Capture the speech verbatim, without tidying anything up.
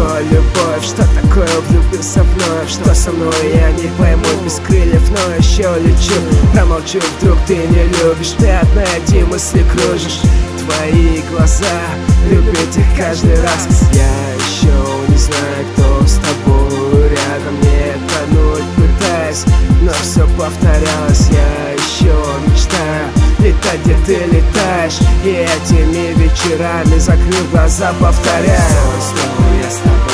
тобой любовь? Что такое влюбился вновь? Что со мной, я не пойму, без крыльев, но еще лечу. Промолчу, вдруг ты не любишь, ты одна эти мысли кружишь. Твои глаза, любить их каждый раз. Я еще не знаю, кто с тобой рядом, не тонуть пытаюсь, но все повторялось. Я еще мечтаю летать, где ты летаешь, и этими вечерами, закрыв глаза, повторяю: снова я с тобой.